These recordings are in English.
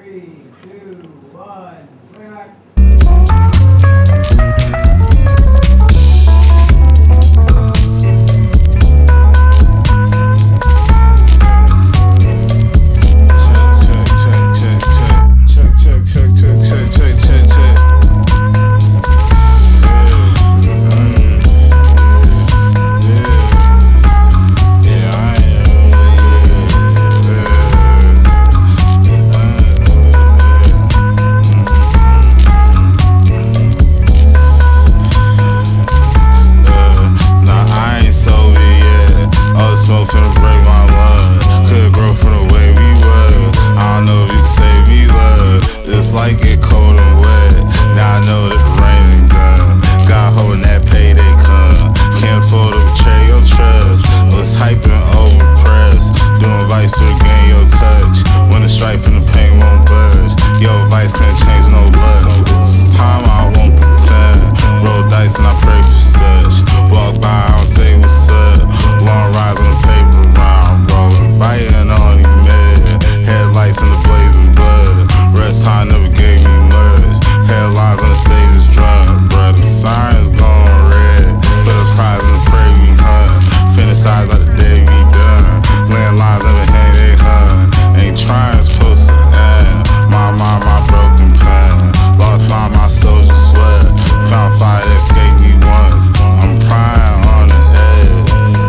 3, 2, 1, playback. Like it cold and wet. Now I know that the rain ain't done. God hoping that payday come. Can't afford to betray your trust. Was hyping over press. Doing vice to regain your touch. When the strife and the pain won't budge. Your advice can't change no luck. This time I won't pretend. Roll dice and I pray for such. Walk by, I don't say what's up. Long rides on the paper round. Rolling, biting on these meds. Headlights in the blazing blood. Rest time never gave me much. Headlines on the stage is drunk, brother. Sirens going red. For the prize and the prey we hunt. Finish size by the day we done. Landlines never hang they hunt. Ain't trying, supposed to end. My broken plan. Lost my soldier sweat. Found fire that escaped me once. I'm crying on the edge.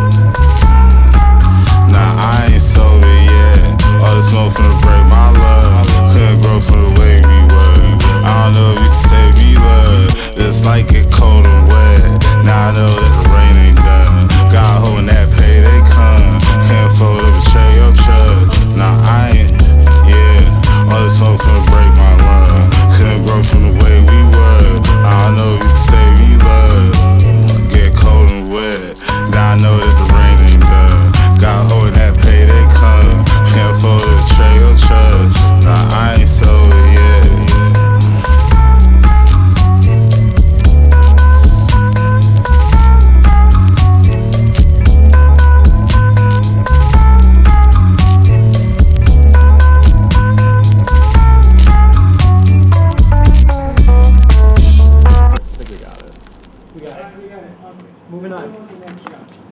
Nah, I ain't sober yet. All the smoke finna break my love. Couldn't grow from the way we were. I don't know if you can save me love. It's like it cold and wet. Now I know that the rain ain't done. God hoping that payday come. Can't afford to betray your trust. Nah, I ain't, yeah. All this smoke finna break my lung. Couldn't grow from the way we were. I don't know if you can save me love. Get cold and wet. Now I know that the